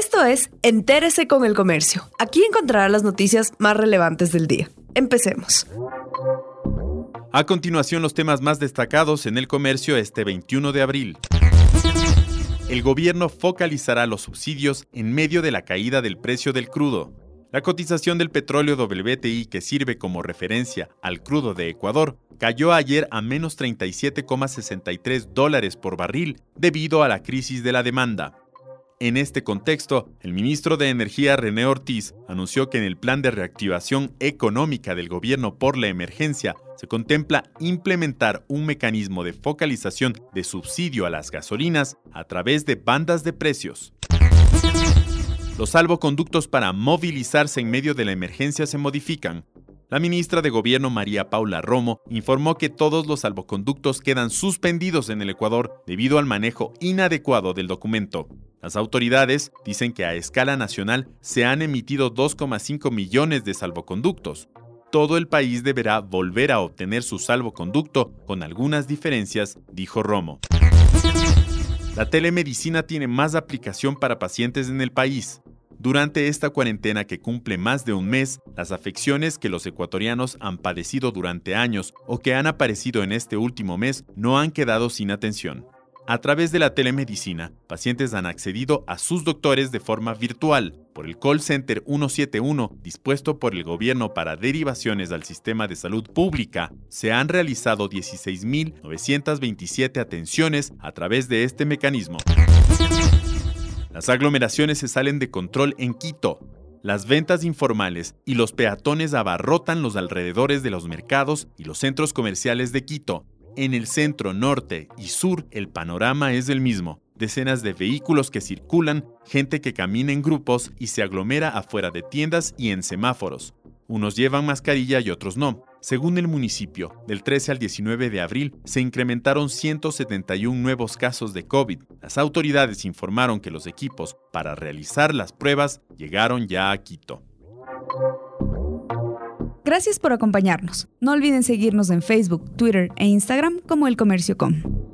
Esto es Entérese con el Comercio. Aquí encontrará las noticias más relevantes del día. Empecemos. A continuación, los temas más destacados en el comercio este 21 de abril. El gobierno focalizará los subsidios en medio de la caída del precio del crudo. La cotización del petróleo WTI, que sirve como referencia al crudo de Ecuador, cayó ayer a menos $37,63 por barril debido a la crisis de la demanda. En este contexto, el ministro de Energía René Ortiz anunció que en el plan de reactivación económica del gobierno por la emergencia se contempla implementar un mecanismo de focalización de subsidio a las gasolinas a través de bandas de precios. Los salvoconductos para movilizarse en medio de la emergencia se modifican. La ministra de Gobierno María Paula Romo informó que todos los salvoconductos quedan suspendidos en el Ecuador debido al manejo inadecuado del documento. Las autoridades dicen que a escala nacional se han emitido 2,5 millones de salvoconductos. Todo el país deberá volver a obtener su salvoconducto con algunas diferencias, dijo Romo. La telemedicina tiene más aplicación para pacientes en el país. Durante esta cuarentena que cumple más de un mes, las afecciones que los ecuatorianos han padecido durante años o que han aparecido en este último mes no han quedado sin atención. A través de la telemedicina, pacientes han accedido a sus doctores de forma virtual por el call center 171 dispuesto por el gobierno para derivaciones al sistema de salud pública. Se han realizado 16.927 atenciones a través de este mecanismo. Las aglomeraciones se salen de control en Quito. Las ventas informales y los peatones abarrotan los alrededores de los mercados y los centros comerciales de Quito. En el centro, norte y sur, el panorama es el mismo. Decenas de vehículos que circulan, gente que camina en grupos y se aglomera afuera de tiendas y en semáforos. Unos llevan mascarilla y otros no. Según el municipio, del 13 al 19 de abril se incrementaron 171 nuevos casos de COVID. Las autoridades informaron que los equipos para realizar las pruebas llegaron ya a Quito. Gracias por acompañarnos. No olviden seguirnos en Facebook, Twitter e Instagram como El Comercio.com.